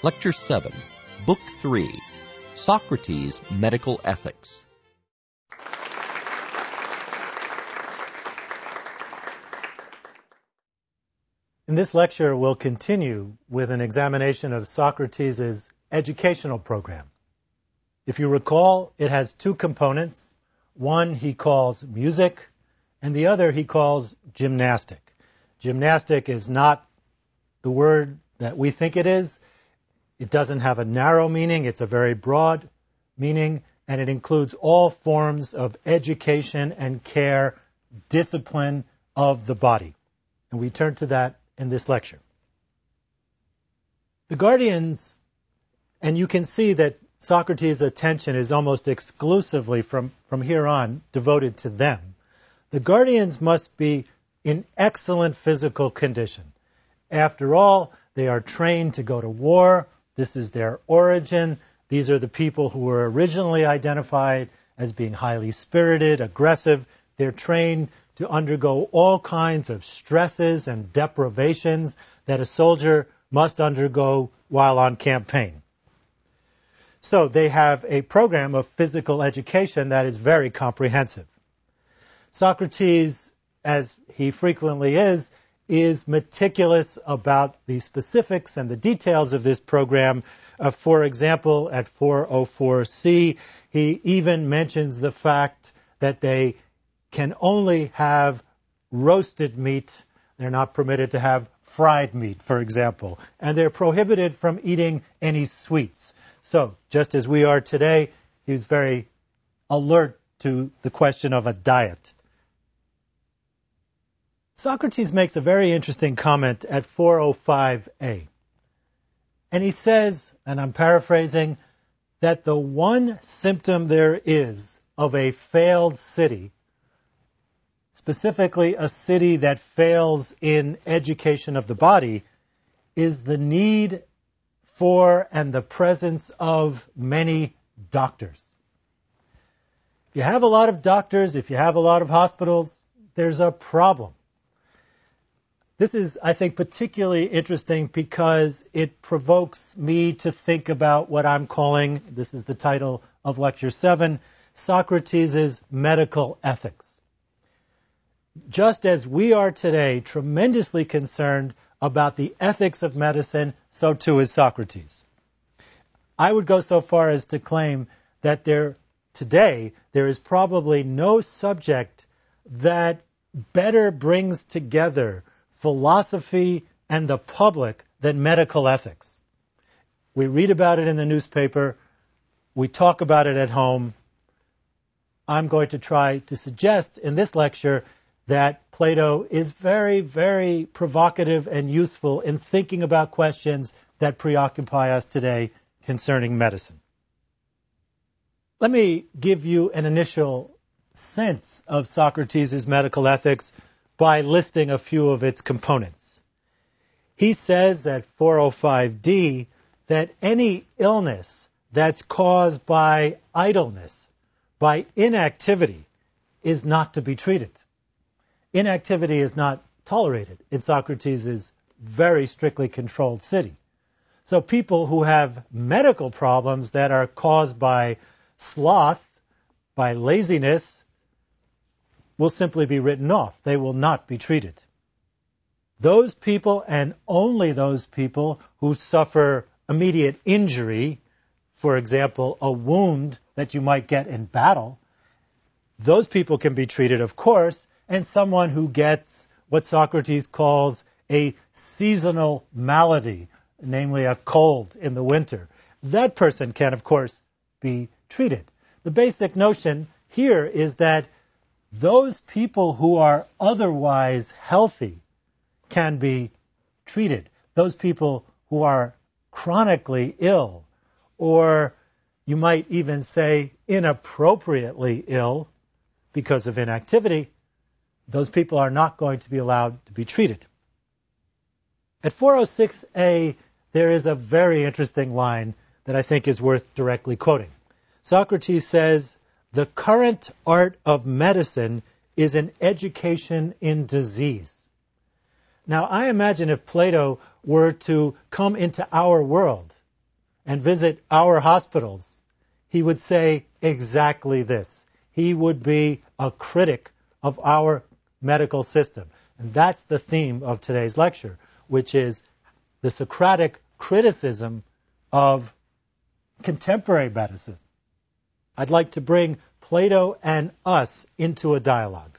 Lecture 7, Book 3, Socrates' Medical Ethics. In this lecture, we'll continue with an examination of Socrates' educational program. If you recall, it has two components. One he calls music, and the other he calls gymnastic. Gymnastic is not the word that we think it is. It doesn't have a narrow meaning. It's a very broad meaning, and it includes all forms of education and care, discipline of the body. And we turn to that in this lecture. The guardians, and you can see that Socrates' attention is almost exclusively from here on devoted to them. The guardians must be in excellent physical condition. After all, they are trained to go to war. This is their origin. These are the people who were originally identified as being highly spirited, aggressive. They're trained to undergo all kinds of stresses and deprivations that a soldier must undergo while on campaign. So they have a program of physical education that is very comprehensive. Socrates, as he frequently is meticulous about the specifics and the details of this program. For example, at 404C, he even mentions the fact that they can only have roasted meat. They're not permitted to have fried meat, for example. And they're prohibited from eating any sweets. So, just as we are today, he was very alert to the question of a diet. Socrates makes a very interesting comment at 405A. And he says, and I'm paraphrasing, that the one symptom there is of a failed city, specifically a city that fails in education of the body, is the need for and the presence of many doctors. If you have a lot of doctors, if you have a lot of hospitals, there's a problem. This is, I think, particularly interesting because it provokes me to think about what I'm calling, this is the title of Lecture 7, Socrates' medical ethics. Just as we are today tremendously concerned about the ethics of medicine, so too is Socrates. I would go so far as to claim that today there is probably no subject that better brings together philosophy and the public than medical ethics. We read about it in the newspaper. We talk about it at home. I'm going to try to suggest in this lecture that Plato is very, very provocative and useful in thinking about questions that preoccupy us today concerning medicine. Let me give you an initial sense of Socrates' medical ethics by listing a few of its components. He says at 405D that any illness that's caused by idleness, by inactivity, is not to be treated. Inactivity is not tolerated in Socrates' very strictly controlled city. So people who have medical problems that are caused by sloth, by laziness, will simply be written off. They will not be treated. Those people, and only those people who suffer immediate injury, for example, a wound that you might get in battle, those people can be treated, of course, and someone who gets what Socrates calls a seasonal malady, namely a cold in the winter, that person can, of course, be treated. The basic notion here is that those people who are otherwise healthy can be treated. Those people who are chronically ill, or you might even say inappropriately ill because of inactivity, those people are not going to be allowed to be treated. At 406A, there is a very interesting line that I think is worth directly quoting. Socrates says, "The current art of medicine is an education in disease." Now, I imagine if Plato were to come into our world and visit our hospitals, he would say exactly this. He would be a critic of our medical system. And that's the theme of today's lecture, which is the Socratic criticism of contemporary medicine. I'd like to bring Plato and us into a dialogue.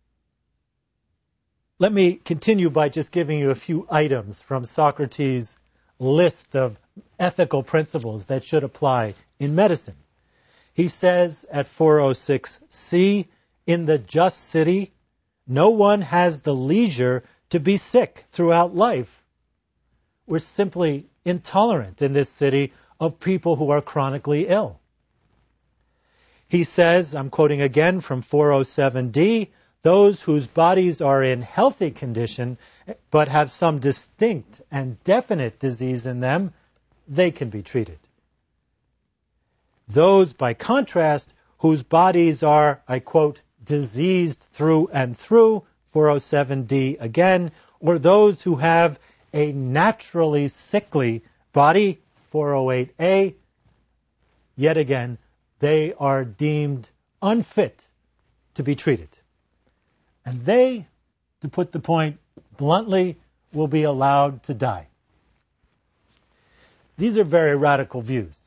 Let me continue by just giving you a few items from Socrates' list of ethical principles that should apply in medicine. He says at 406c, in the just city, no one has the leisure to be sick throughout life. We're simply intolerant in this city of people who are chronically ill. He says, I'm quoting again from 407d, those whose bodies are in healthy condition but have some distinct and definite disease in them, they can be treated. Those, by contrast, whose bodies are, I quote, diseased through and through, 407d again, or those who have a naturally sickly body, 408a, yet again, they are deemed unfit to be treated. And they, to put the point bluntly, will be allowed to die. These are very radical views.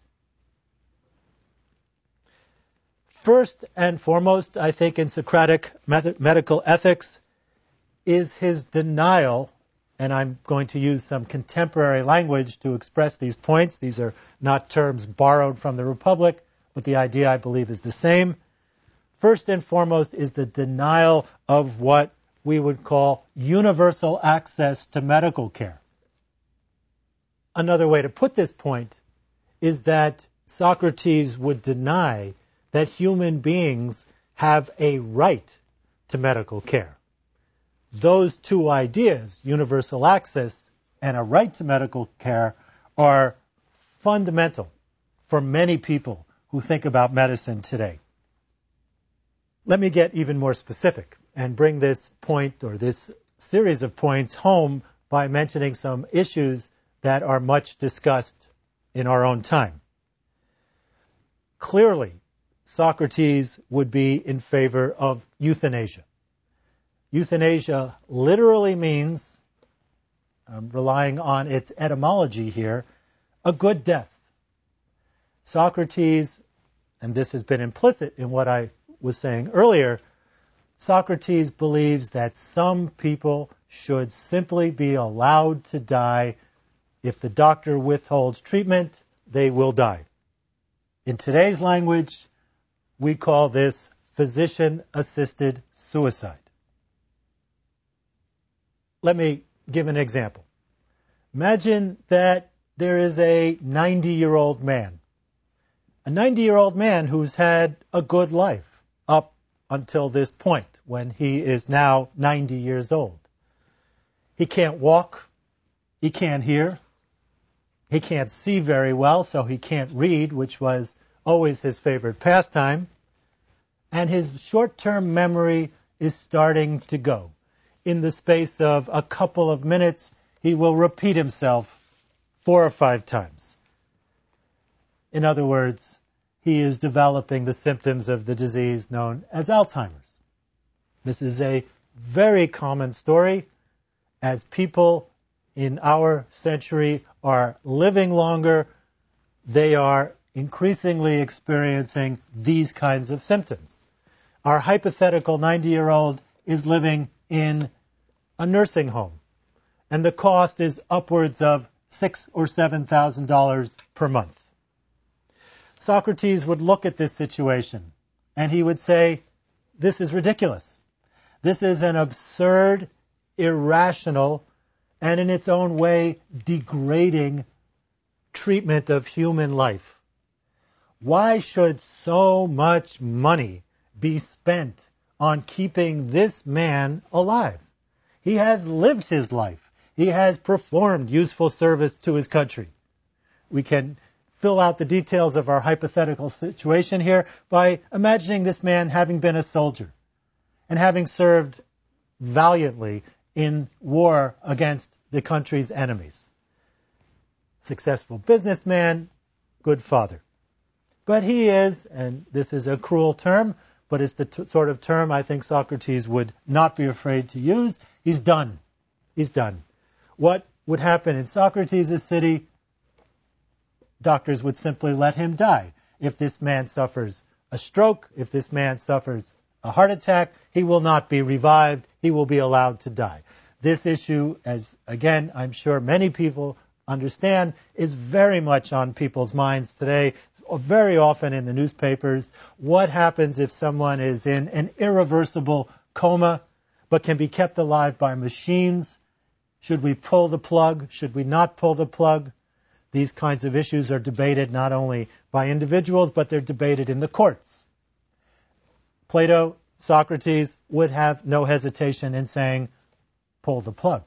First and foremost, I think, in Socratic medical ethics is his denial, and I'm going to use some contemporary language to express these points. These are not terms borrowed from the Republic, but the idea, I believe, is the same. First and foremost is the denial of what we would call universal access to medical care. Another way to put this point is that Socrates would deny that human beings have a right to medical care. Those two ideas, universal access and a right to medical care, are fundamental for many people who think about medicine today. Let me get even more specific and bring this point or this series of points home by mentioning some issues that are much discussed in our own time. Clearly, Socrates would be in favor of euthanasia. Euthanasia literally means, relying on its etymology here, a good death. Socrates, and this has been implicit in what I was saying earlier, Socrates believes that some people should simply be allowed to die. If the doctor withholds treatment, they will die. In today's language, we call this physician-assisted suicide. Let me give an example. Imagine that there is a 90-year-old man. A 90-year-old man who's had a good life up until this point when he is now 90 years old. He can't walk. He can't hear. He can't see very well, so he can't read, which was always his favorite pastime. And his short-term memory is starting to go. In the space of a couple of minutes, he will repeat himself 4 or 5 times. In other words, he is developing the symptoms of the disease known as Alzheimer's. This is a very common story. As people in our century are living longer, they are increasingly experiencing these kinds of symptoms. Our hypothetical 90-year-old is living in a nursing home, and the cost is upwards of $6,000 or $7,000 per month. Socrates would look at this situation, and he would say, this is ridiculous. This is an absurd, irrational, and in its own way degrading treatment of human life. Why should so much money be spent on keeping this man alive? He has lived his life. He has performed useful service to his country. We can fill out the details of our hypothetical situation here by imagining this man having been a soldier and having served valiantly in war against the country's enemies. Successful businessman, good father. But he is, and this is a cruel term, but it's the sort of term I think Socrates would not be afraid to use. He's done. He's done. What would happen in Socrates' city? Doctors would simply let him die. If this man suffers a stroke, if this man suffers a heart attack, he will not be revived. He will be allowed to die. This issue, as again, I'm sure many people understand, is very much on people's minds today. Very often in the newspapers. What happens if someone is in an irreversible coma but can be kept alive by machines? Should we pull the plug? Should we not pull the plug? These kinds of issues are debated not only by individuals, but they're debated in the courts. Plato, Socrates would have no hesitation in saying, pull the plug.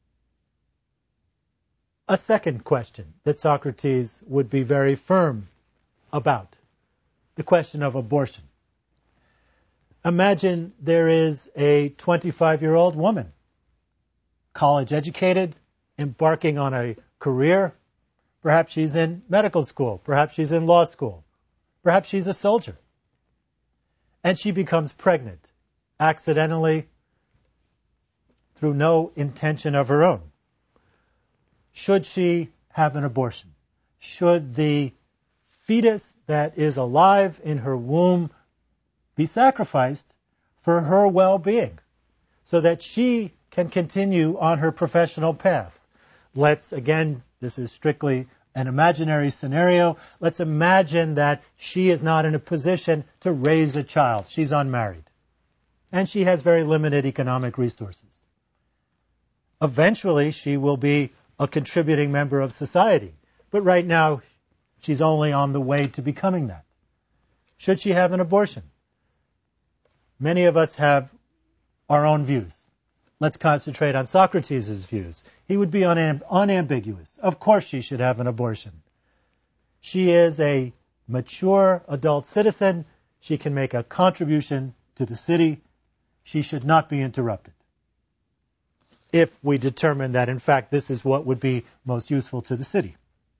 A second question that Socrates would be very firm about, the question of abortion. Imagine there is a 25-year-old woman, college educated, embarking on a career. Perhaps she's in medical school. Perhaps she's in law school. Perhaps she's a soldier. And she becomes pregnant, accidentally, through no intention of her own. Should she have an abortion? Should the fetus that is alive in her womb be sacrificed for her well-being so that she can continue on her professional path? Let's, again, this is strictly an imaginary scenario. Let's imagine that she is not in a position to raise a child. She's unmarried. And she has very limited economic resources. Eventually, she will be a contributing member of society. But right now, she's only on the way to becoming that. Should she have an abortion? Many of us have our own views. Let's concentrate on Socrates' views. He would be unambiguous. Of course she should have an abortion. She is a mature adult citizen. She can make a contribution to the city. She should not be interrupted. If we determine that, in fact, this is what would be most useful to the city.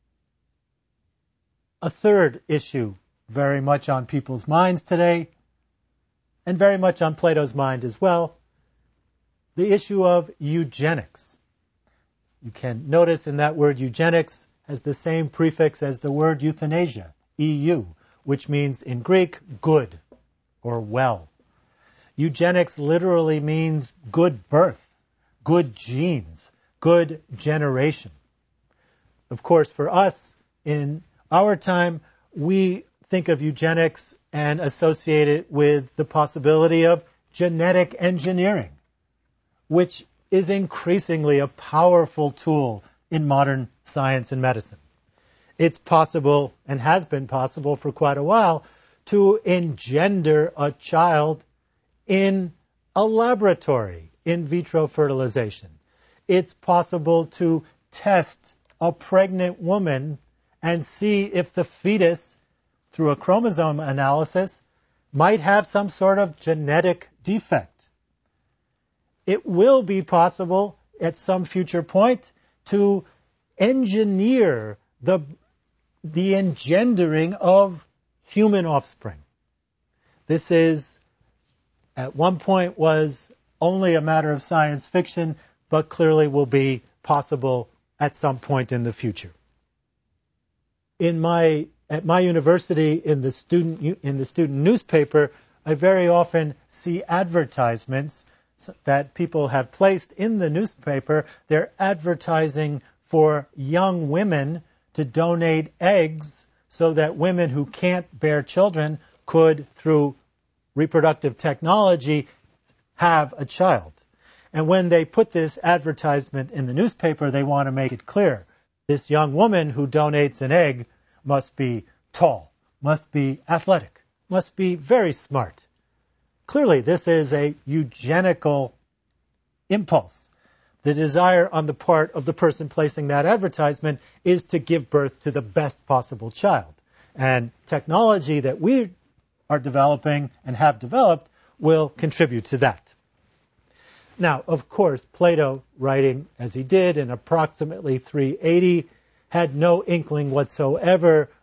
A third issue very much on people's minds today, and very much on Plato's mind as well, the issue of eugenics. You can notice in that word eugenics has the same prefix as the word euthanasia, EU, which means in Greek, good or well. Eugenics literally means good birth, good genes, good generation. Of course, for us, in our time, we think of eugenics and associate it with the possibility of genetic engineering, which is increasingly a powerful tool in modern science and medicine. It's possible, and has been possible for quite a while, to engender a child in a laboratory, in vitro fertilization. It's possible to test a pregnant woman and see if the fetus, through a chromosome analysis, might have some sort of genetic defect. It will be possible at some future point to engineer the engendering of human offspring. This is, at one point, was only a matter of science fiction, but clearly will be possible at some point in the future. At my university, in the student newspaper, I very often see advertisements that people have placed in the newspaper. They're advertising for young women to donate eggs so that women who can't bear children could, through reproductive technology, have a child. And when they put this advertisement in the newspaper, they want to make it clear. This young woman who donates an egg must be tall, must be athletic, must be very smart. Clearly, this is a eugenical impulse. The desire on the part of the person placing that advertisement is to give birth to the best possible child. And technology that we are developing and have developed will contribute to that. Now, of course, Plato, writing as he did in approximately 380, had no inkling whatsoever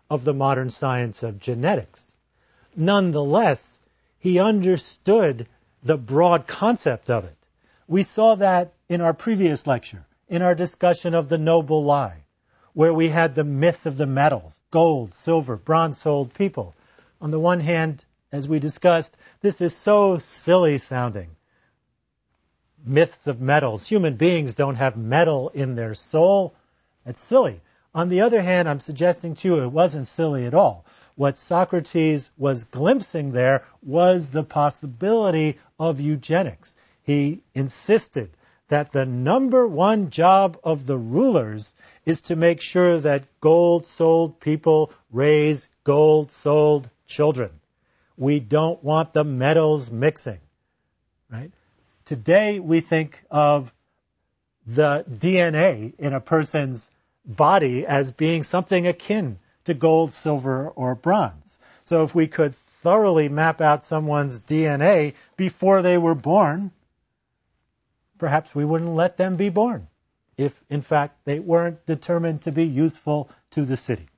of the modern science of genetics. Nonetheless, he understood the broad concept of it. We saw that in our previous lecture, in our discussion of the noble lie, where we had the myth of the metals, gold, silver, bronze-souled people. On the one hand, as we discussed, this is so silly sounding. Myths of metals. Human beings don't have metal in their soul. That's silly. On the other hand, I'm suggesting to you it wasn't silly at all. What Socrates was glimpsing there was the possibility of eugenics. He insisted that the number one job of the rulers is to make sure that gold-souled people raise gold-souled children. We don't want the metals mixing, right? Today we think of the DNA in a person's body as being something akin to gold, silver, or bronze. So if we could thoroughly map out someone's DNA before they were born, perhaps we wouldn't let them be born if, in fact, they weren't determined to be useful to the city.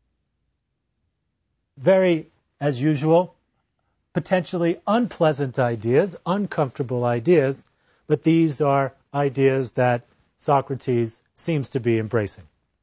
Very, as usual, potentially unpleasant ideas, uncomfortable ideas, but these are ideas that Socrates seems to be embracing.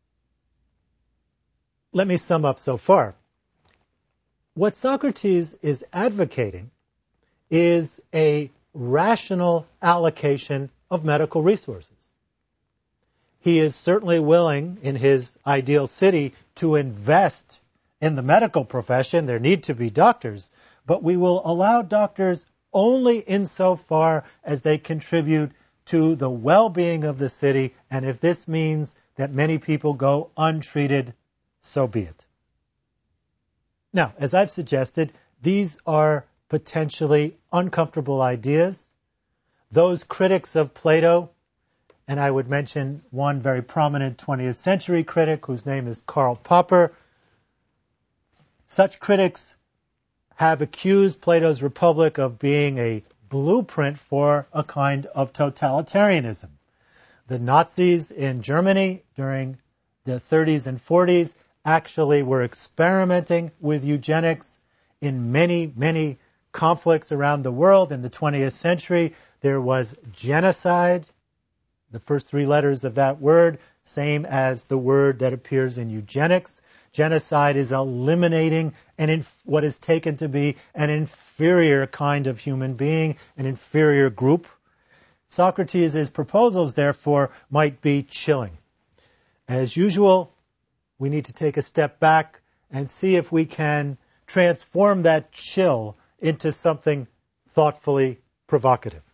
Let me sum up so far. What Socrates is advocating is a rational allocation of medical resources. He is certainly willing, in his ideal city, to invest in the medical profession. There need to be doctors, but we will allow doctors only insofar as they contribute to the well-being of the city, and if this means that many people go untreated, so be it. Now, as I've suggested, these are potentially uncomfortable ideas. Those critics of Plato, and I would mention one very prominent 20th century critic whose name is Karl Popper, such critics have accused Plato's Republic of being a blueprint for a kind of totalitarianism. The Nazis in Germany during the 30s and 40s actually were experimenting with eugenics in many, many conflicts around the world. In the 20th century, there was genocide, the first three letters of that word, same as the word that appears in eugenics. Genocide is eliminating what is taken to be an inferior kind of human being, an inferior group. Socrates' proposals, therefore, might be chilling. As usual, we need to take a step back and see if we can transform that chill into something thoughtfully provocative.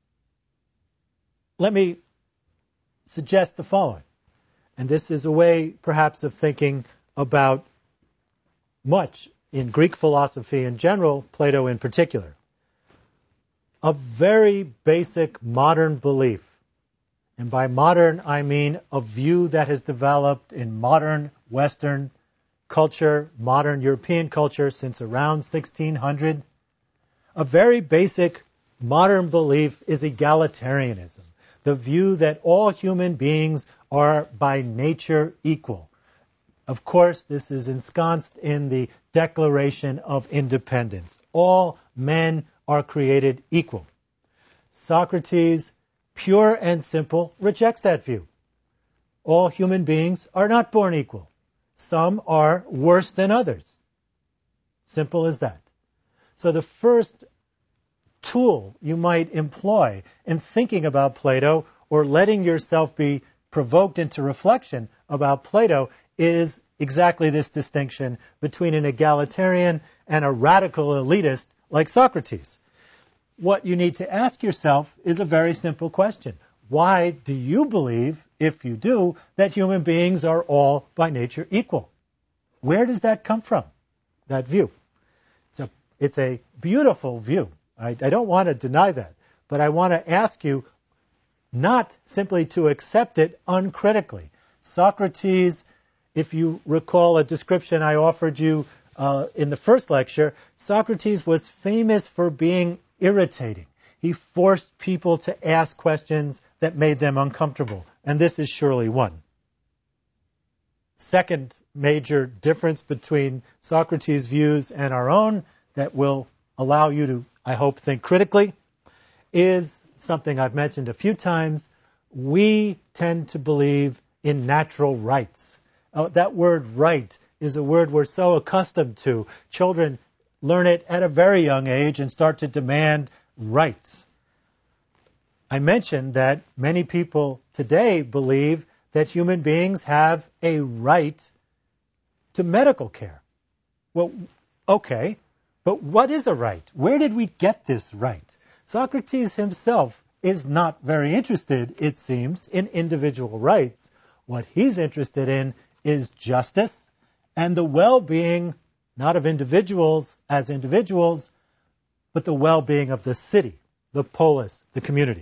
Let me suggest the following, and this is a way perhaps of thinking about much in Greek philosophy in general, Plato in particular. A very basic modern belief, and by modern I mean a view that has developed in modern Western culture, modern European culture since around 1600. A very basic modern belief is egalitarianism, the view that all human beings are by nature equal. Of course, this is ensconced in the Declaration of Independence. All men are created equal. Socrates, pure and simple, rejects that view. All human beings are not born equal. Some are worse than others. Simple as that. So the first tool you might employ in thinking about Plato or letting yourself be provoked into reflection about Plato is exactly this distinction between an egalitarian and a radical elitist like Socrates. What you need to ask yourself is a very simple question. Why do you believe, if you do, that human beings are all by nature equal? Where does that come from, that view? It's a beautiful view. I don't want to deny that, but I want to ask you not simply to accept it uncritically. Socrates, if you recall a description I offered you in the first lecture, Socrates was famous for being irritating. He forced people to ask questions that made them uncomfortable, and this is surely one. second major difference between Socrates' views and our own that will allow you to, I hope, think critically is something I've mentioned a few times. We tend to believe in natural rights. That word right is a word we're so accustomed to. Children learn it at a very young age and start to demand rights. I mentioned that many people today believe that human beings have a right to medical care. Well, okay, but what is a right? Where did we get this right? Socrates himself is not very interested, it seems, in individual rights. What he's interested in is justice and the well-being, not of individuals as individuals, but the well-being of the city, the polis, the community.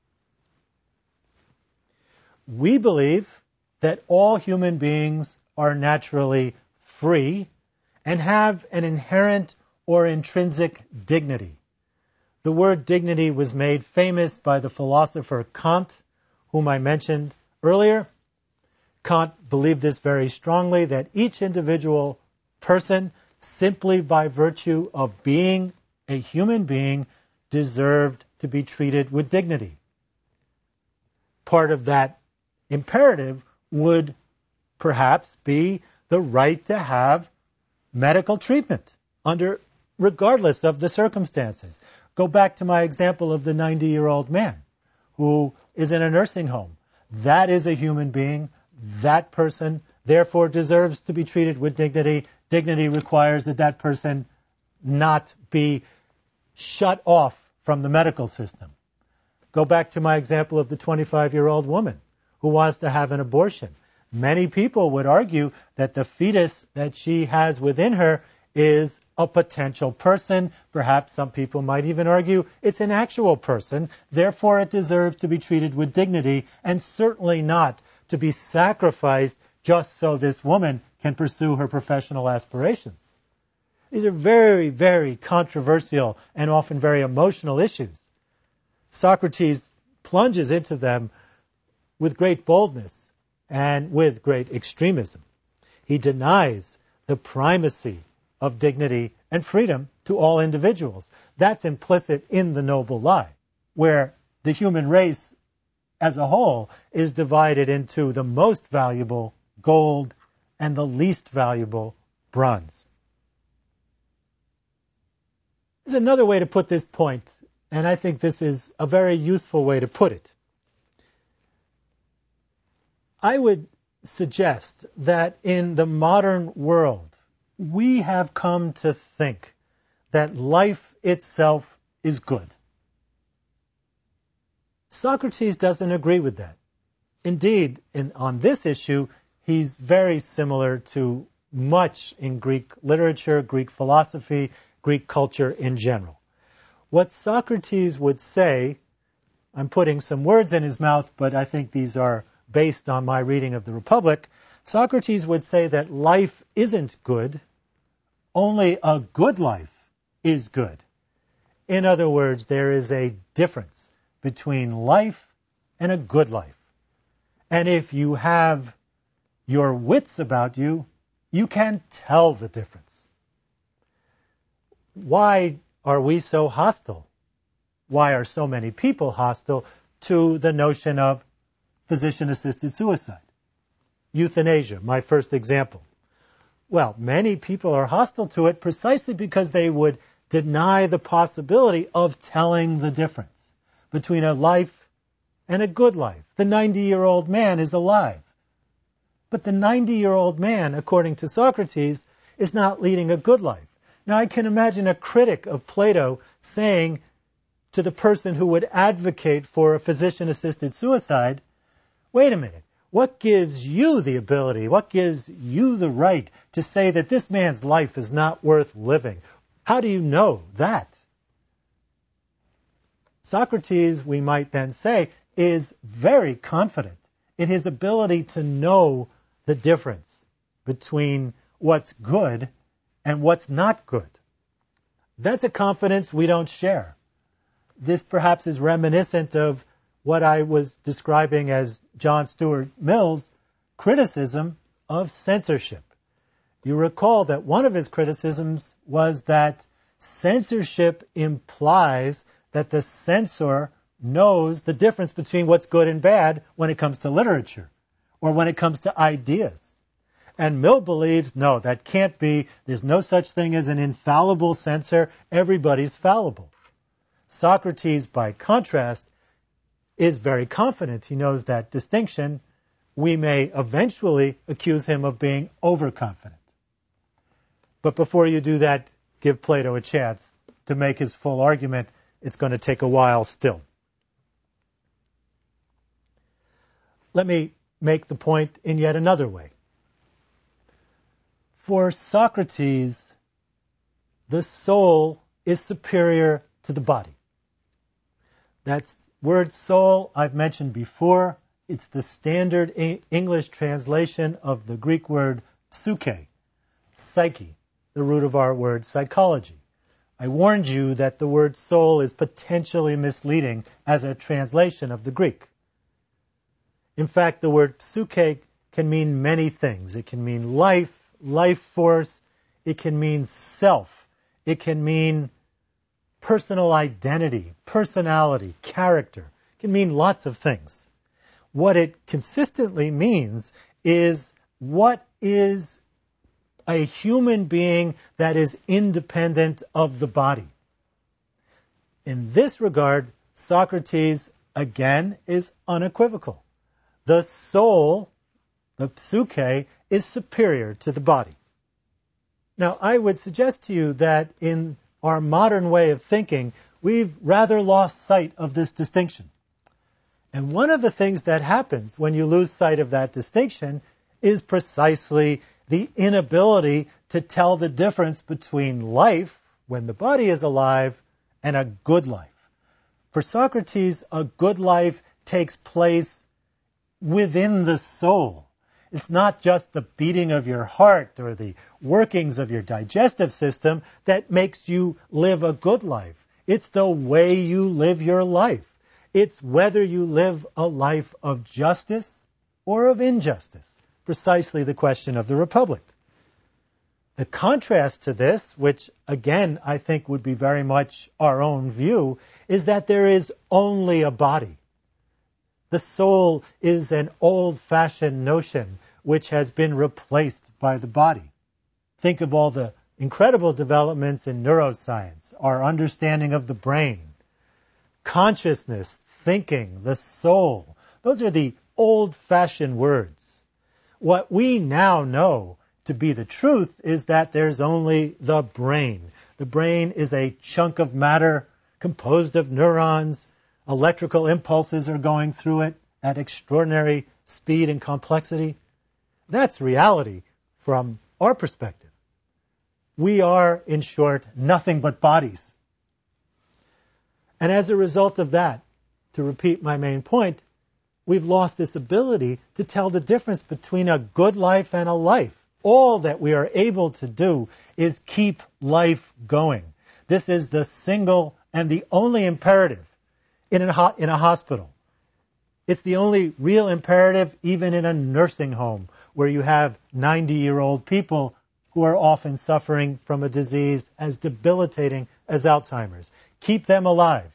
We believe that all human beings are naturally free and have an inherent or intrinsic dignity. The word dignity was made famous by the philosopher Kant, whom I mentioned earlier. Kant believed this very strongly, that each individual person, simply by virtue of being a human being, deserved to be treated with dignity. Part of that imperative would perhaps be the right to have medical treatment regardless of the circumstances. Go back to my example of the 90-year-old man who is in a nursing home. That is a human being. That person, therefore, deserves to be treated with dignity. Dignity requires that that person not be shut off from the medical system. Go back to my example of the 25-year-old woman who wants to have an abortion. Many people would argue that the fetus that she has within her is a potential person. Perhaps some people might even argue it's an actual person. Therefore, it deserves to be treated with dignity and certainly not to be sacrificed just so this woman can pursue her professional aspirations. These are very, very controversial and often very emotional issues. Socrates plunges into them with great boldness and with great extremism. He denies the primacy of dignity and freedom to all individuals. That's implicit in the noble lie, where the human race as a whole is divided into the most valuable gold and the least valuable bronze. There's another way to put this point, and I think this is a very useful way to put it. I would suggest that in the modern world, we have come to think that life itself is good. Socrates doesn't agree with that. Indeed, on this issue, he's very similar to much in Greek literature, Greek philosophy, Greek culture in general. What Socrates would say, I'm putting some words in his mouth, but I think these are based on my reading of the Republic. Socrates would say that life isn't good, only a good life is good. In other words, there is a difference between life and a good life. And if you have your wits about you, you can tell the difference. Why are we so hostile? Why are so many people hostile to the notion of physician-assisted suicide? Euthanasia, my first example. Well, many people are hostile to it precisely because they would deny the possibility of telling the difference between a life and a good life. The 90-year-old man is alive. But the 90-year-old man, according to Socrates, is not leading a good life. Now, I can imagine a critic of Plato saying to the person who would advocate for a physician-assisted suicide, wait a minute, what gives you the ability, what gives you the right to say that this man's life is not worth living? How do you know that? Socrates, we might then say, is very confident in his ability to know the difference between what's good and what's not good. That's a confidence we don't share. This perhaps is reminiscent of what I was describing as John Stuart Mill's criticism of censorship. You recall that one of his criticisms was that censorship implies that the censor knows the difference between what's good and bad when it comes to literature or when it comes to ideas. And Mill believes, no, that can't be. There's no such thing as an infallible censor. Everybody's fallible. Socrates, by contrast, is very confident. He knows that distinction. We may eventually accuse him of being overconfident. But before you do that, give Plato a chance to make his full argument. It's going to take a while still. Let me make the point in yet another way. For Socrates, the soul is superior to the body. That word soul I've mentioned before. It's the standard English translation of the Greek word psyche, psyche, the root of our word psychology. I warned you that the word soul is potentially misleading as a translation of the Greek. In fact, the word psyche can mean many things. It can mean life, life force. It can mean self. It can mean personal identity, personality, character. It can mean lots of things. What it consistently means is what is a human being that is independent of the body. In this regard, Socrates, again, is unequivocal. The soul, the psyche, is superior to the body. Now, I would suggest to you that in our modern way of thinking, we've rather lost sight of this distinction. And one of the things that happens when you lose sight of that distinction is precisely the inability to tell the difference between life, when the body is alive, and a good life. For Socrates, a good life takes place within the soul. It's not just the beating of your heart or the workings of your digestive system that makes you live a good life. It's the way you live your life. It's whether you live a life of justice or of injustice. Precisely the question of the Republic. The contrast to this, which again I think would be very much our own view, is that there is only a body. The soul is an old-fashioned notion which has been replaced by the body. Think of all the incredible developments in neuroscience, our understanding of the brain, consciousness, thinking, the soul. Those are the old-fashioned words. What we now know to be the truth is that there's only the brain. The brain is a chunk of matter composed of neurons. Electrical impulses are going through it at extraordinary speed and complexity. That's reality from our perspective. We are, in short, nothing but bodies. And as a result of that, to repeat my main point, we've lost this ability to tell the difference between a good life and a life. All that we are able to do is keep life going. This is the single and the only imperative in a hospital. It's the only real imperative even in a nursing home where you have 90-year-old people who are often suffering from a disease as debilitating as Alzheimer's. Keep them alive.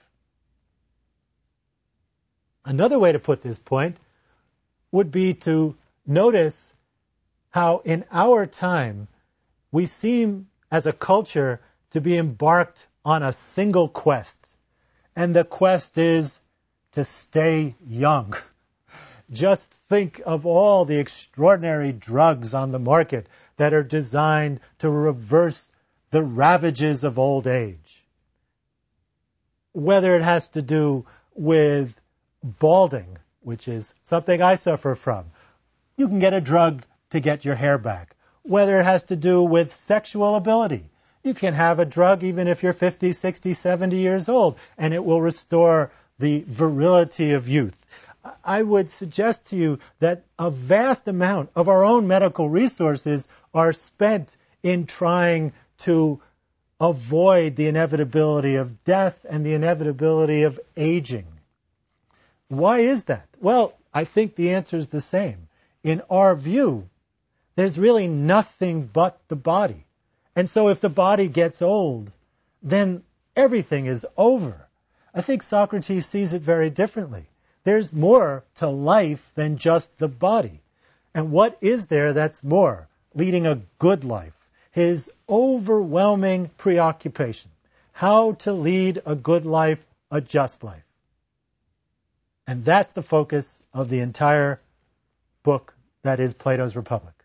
Another way to put this point would be to notice how in our time we seem as a culture to be embarked on a single quest. And the quest is to stay young. Just think of all the extraordinary drugs on the market that are designed to reverse the ravages of old age. Whether it has to do with balding, which is something I suffer from. You can get a drug to get your hair back. Whether it has to do with sexual ability. You can have a drug even if you're 50, 60, 70 years old, and it will restore the virility of youth. I would suggest to you that a vast amount of our own medical resources are spent in trying to avoid the inevitability of death and the inevitability of aging. Why is that? Well, I think the answer is the same. In our view, There's really nothing but the body. And so if the body gets old, then everything is over. I think Socrates sees it very differently. There's more to life than just the body. And what is there that's more? Leading a good life. His overwhelming preoccupation. How to lead a good life, a just life. And that's the focus of the entire book that is Plato's Republic.